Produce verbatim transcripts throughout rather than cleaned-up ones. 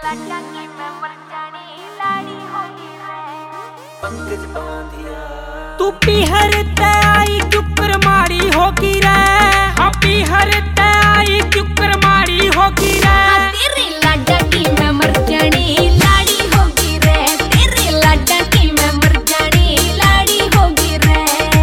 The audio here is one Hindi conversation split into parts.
तू पीहर ते आई चुकर माड़ी होगी रे, हाँ पीहर ते आई चुकर माड़ी होगी रे। तेरे लाडा की मैं मर जानी लाड़ी होगी रे, तेरे लाडा की मैं मर जानी लाड़ी होगी रे।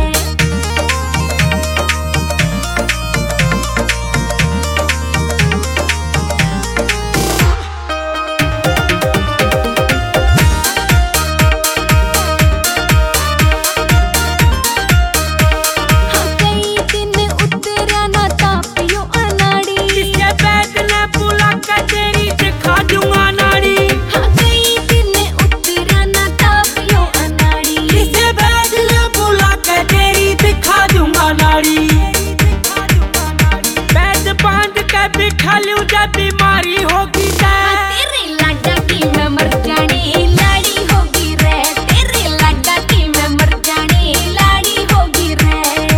बीमारी होगी तेरे लाडा की मैं मर जानी लाड़ी होगी रे, तेरे लाडा की मैं मर जानी लाड़ी होगी रे।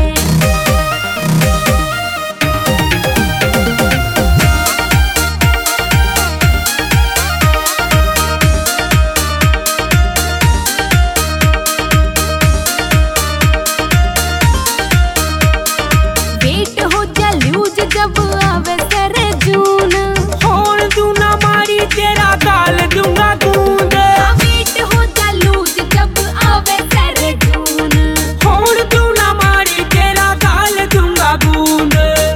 वेट हो जा लूज जब आवे सर जून, होड़ दूना मारी तेरा गाल दूंगा गूंद। वेट हो जा लूज जब आवे सर जून, होड़ दूना मारी तेरा गाल दूंगा गूंद।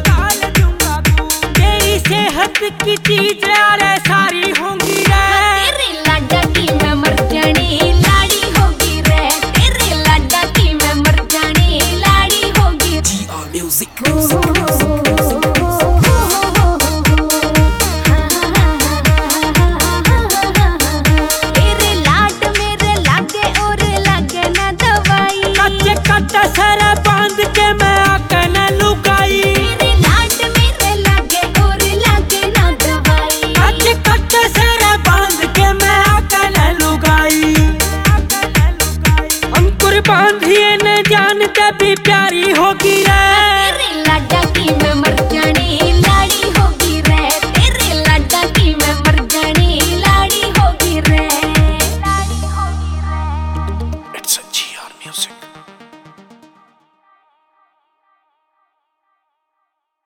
तेरी सेहत की चीज यारे सारी होंगी रे, तेरे लाडा की मैं मर जानी लाड़ी होगी रे, तेरे लाडा की मैं मर जानी लाड़ी होगी। म्यूजिक सर बांध के मैं आकर न लुकाई, तेरे लाड मेरे लागे और लागे ना दवाई। कच्चे कच्चे सर बांध के मैं आकर न लुकाई। अंकुर बांधिए न जानते भी प्यारी होगी।